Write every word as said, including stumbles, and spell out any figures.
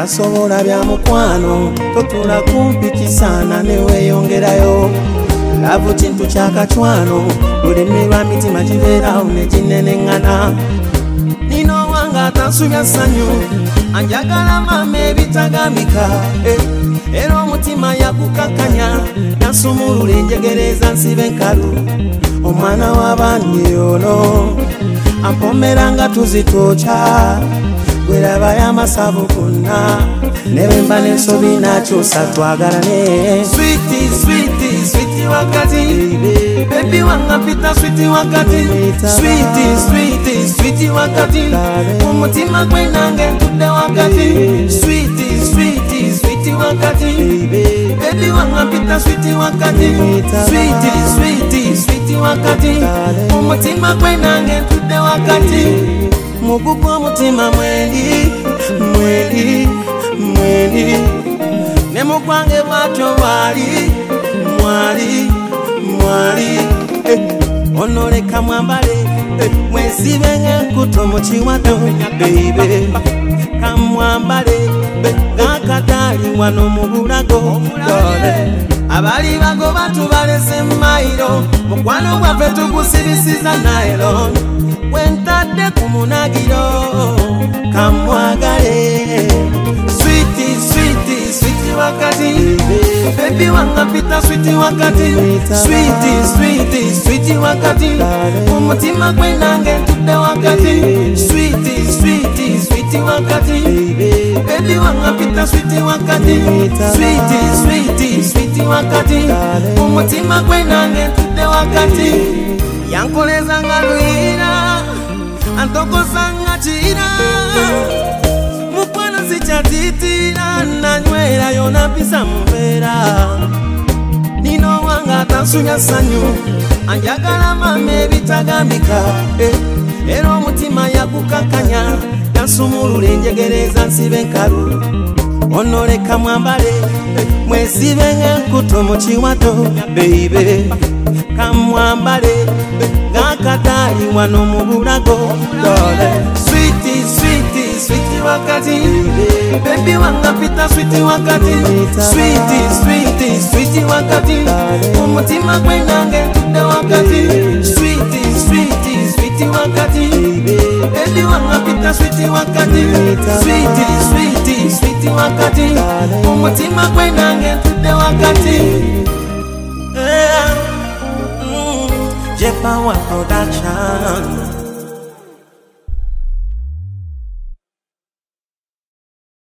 tasobola bya mukwano totula kumpi kisana neweyongerayo lavu kintu kya kacwano lulimi lwa mitima kibeerawo ne kinenengana nino wanga atansubya ssanyu anjagala mama ebitagambika eh, era omutima yakukakanya nasumulula enjegereza nsibe enkalu omwana w'abandi ono ampomera nga tuzitooca bweraba y'amasavu gonna ne bwe mba n'ensobi nakyusa twagalane switi switi switi wakati bebi wanga pita switi wakati switi switi switi wakati umutima gwe nange ntudde wakati switi switi switi wakati bebi wanga pita switi wakati switi switi switi wakati umutima gwe nange ntudde wakati mugugu omutima mweli mweli mweli ne mugwange bwatyo bwali mwali mwali eh, onoleka mwambale eh, mwesibe ng'enkuto mu kiwato baby kamwambale ng'akatali wano mu bulago abali bago batubalese mailo mukwano gwaffe tugusibisiza nailo wentadde ku munagiro kamwagale switi switi switi wakati bebi wanga pita switi wakati switi switi switi wakati umutima gwe nange ntudde wakati switi switi switi wakati bebi wanga pita switi wakati switi switi switi wakati umutima gwe nange ntudde wakati yankoleza nga luyira antokosanga chira mukwano sikyatitira nanywera yona pisa muvera nino wanga atansunya ssanyu anjagala mama ebitagambika eh, era omutima yakukakanya nasumulula enjegereza nsibe enkalu onoleka mwambale eh, mwesibe ng'enkuto mu kiwato baby kamwambale ng'akatali wano mu bulago switi switi switi wakati bebi wanga pita switi wakati switi switi switi wakati umutima gwe nange ntudde wakati switi switi switi wakati bebi wanga pita switi wakati switi switi switi wakati umutima gwe nange ntudde wakati yeah. J Power Production.